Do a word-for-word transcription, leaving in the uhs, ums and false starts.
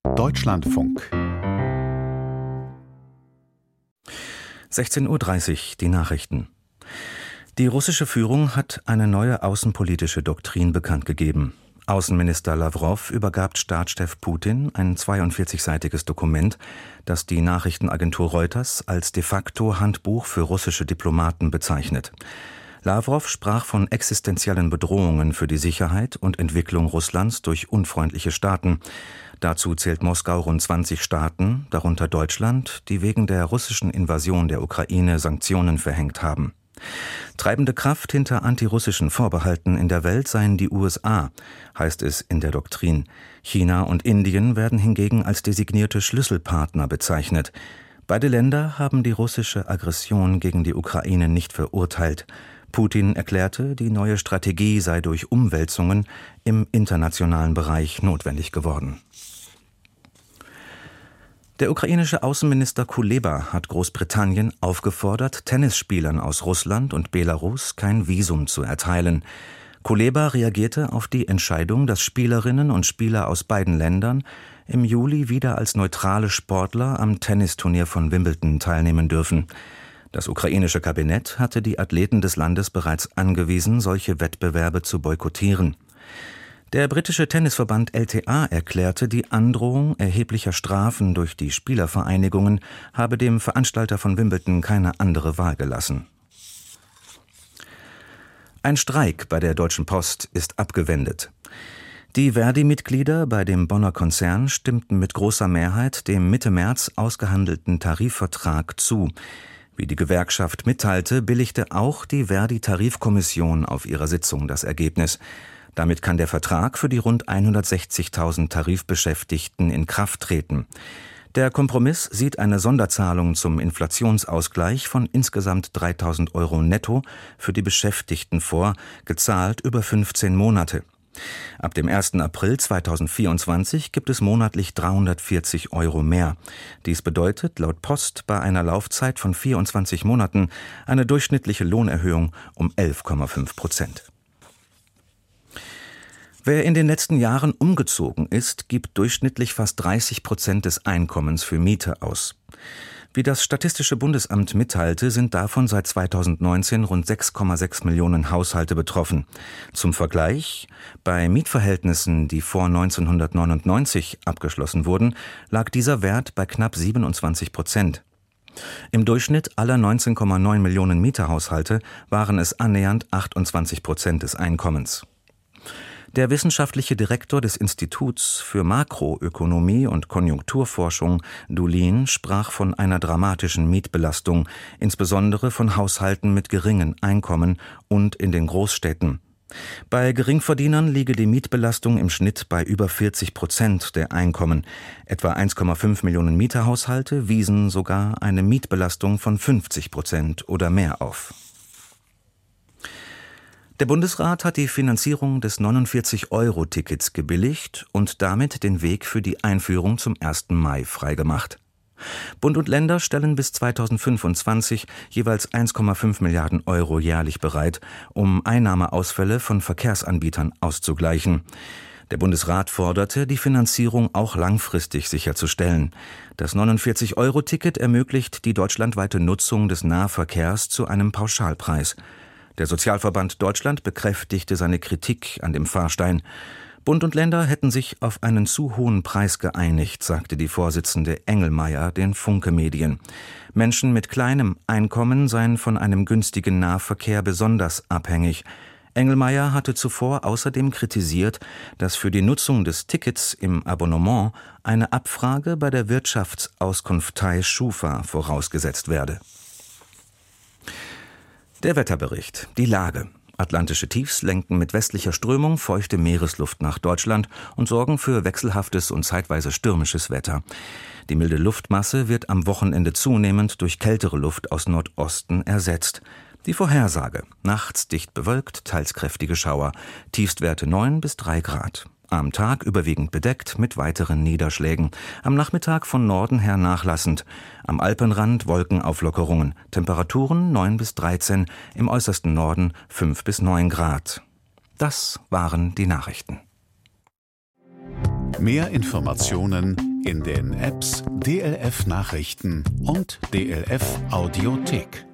Deutschlandfunk. sechzehn Uhr dreißig, die Nachrichten. Die russische Führung hat eine neue außenpolitische Doktrin bekannt gegeben. Außenminister Lawrow übergab Staatschef Putin ein zweiundvierzigseitiges Dokument, das die Nachrichtenagentur Reuters als de facto Handbuch für russische Diplomaten bezeichnet. Lawrow sprach von existenziellen Bedrohungen für die Sicherheit und Entwicklung Russlands durch unfreundliche Staaten. Dazu zählt Moskau rund zwanzig Staaten, darunter Deutschland, die wegen der russischen Invasion der Ukraine Sanktionen verhängt haben. Treibende Kraft hinter antirussischen Vorbehalten in der Welt seien die U S A, heißt es in der Doktrin. China und Indien werden hingegen als designierte Schlüsselpartner bezeichnet. Beide Länder haben die russische Aggression gegen die Ukraine nicht verurteilt. Putin erklärte, die neue Strategie sei durch Umwälzungen im internationalen Bereich notwendig geworden. Der ukrainische Außenminister Kuleba hat Großbritannien aufgefordert, Tennisspielern aus Russland und Belarus kein Visum zu erteilen. Kuleba reagierte auf die Entscheidung, dass Spielerinnen und Spieler aus beiden Ländern im Juli wieder als neutrale Sportler am Tennisturnier von Wimbledon teilnehmen dürfen. Das ukrainische Kabinett hatte die Athleten des Landes bereits angewiesen, solche Wettbewerbe zu boykottieren. Der britische Tennisverband L T A erklärte, die Androhung erheblicher Strafen durch die Spielervereinigungen habe dem Veranstalter von Wimbledon keine andere Wahl gelassen. Ein Streik bei der Deutschen Post ist abgewendet. Die Verdi-Mitglieder bei dem Bonner Konzern stimmten mit großer Mehrheit dem Mitte März ausgehandelten Tarifvertrag zu. Wie die Gewerkschaft mitteilte, billigte auch die Verdi-Tarifkommission auf ihrer Sitzung das Ergebnis. Damit kann der Vertrag für die rund hundertsechzigtausend Tarifbeschäftigten in Kraft treten. Der Kompromiss sieht eine Sonderzahlung zum Inflationsausgleich von insgesamt dreitausend Euro netto für die Beschäftigten vor, gezahlt über fünfzehn Monate. Ab dem ersten April zweitausendvierundzwanzig gibt es monatlich dreihundertvierzig Euro mehr. Dies bedeutet laut Post bei einer Laufzeit von vierundzwanzig Monaten eine durchschnittliche Lohnerhöhung um elf Komma fünf Prozent. Wer in den letzten Jahren umgezogen ist, gibt durchschnittlich fast dreißig Prozent des Einkommens für Miete aus. Wie das Statistische Bundesamt mitteilte, sind davon seit zweitausendneunzehn rund sechs Komma sechs Millionen Haushalte betroffen. Zum Vergleich: Bei Mietverhältnissen, die vor neunzehnhundertneunundneunzig abgeschlossen wurden, lag dieser Wert bei knapp siebenundzwanzig Prozent. Im Durchschnitt aller neunzehn Komma neun Millionen Mieterhaushalte waren es annähernd achtundzwanzig Prozent des Einkommens. Der wissenschaftliche Direktor des Instituts für Makroökonomie und Konjunkturforschung, Dulin, sprach von einer dramatischen Mietbelastung, insbesondere von Haushalten mit geringen Einkommen und in den Großstädten. Bei Geringverdienern liege die Mietbelastung im Schnitt bei über vierzig Prozent der Einkommen. Etwa eins Komma fünf Millionen Mieterhaushalte wiesen sogar eine Mietbelastung von fünfzig Prozent oder mehr auf. Der Bundesrat hat die Finanzierung des neunundvierzig Euro Tickets gebilligt und damit den Weg für die Einführung zum ersten Mai freigemacht. Bund und Länder stellen bis zweitausendfünfundzwanzig jeweils eins Komma fünf Milliarden Euro jährlich bereit, um Einnahmeausfälle von Verkehrsanbietern auszugleichen. Der Bundesrat forderte, die Finanzierung auch langfristig sicherzustellen. Das neunundvierzig Euro Ticket ermöglicht die deutschlandweite Nutzung des Nahverkehrs zu einem Pauschalpreis. Der Sozialverband Deutschland bekräftigte seine Kritik an dem Fahrstein. Bund und Länder hätten sich auf einen zu hohen Preis geeinigt, sagte die Vorsitzende Engelmeier den Funke Medien. Menschen mit kleinem Einkommen seien von einem günstigen Nahverkehr besonders abhängig. Engelmeier hatte zuvor außerdem kritisiert, dass für die Nutzung des Tickets im Abonnement eine Abfrage bei der Wirtschaftsauskunftei Schufa vorausgesetzt werde. Der Wetterbericht. Die Lage. Atlantische Tiefs lenken mit westlicher Strömung feuchte Meeresluft nach Deutschland und sorgen für wechselhaftes und zeitweise stürmisches Wetter. Die milde Luftmasse wird am Wochenende zunehmend durch kältere Luft aus Nordosten ersetzt. Die Vorhersage. Nachts dicht bewölkt, teils kräftige Schauer. Tiefstwerte neun bis drei Grad. Am Tag überwiegend bedeckt mit weiteren Niederschlägen. Am Nachmittag von Norden her nachlassend. Am Alpenrand Wolkenauflockerungen. Temperaturen neun bis dreizehn, im äußersten Norden fünf bis neun Grad. Das waren die Nachrichten. Mehr Informationen in den Apps D L F Nachrichten und D L F Audiothek.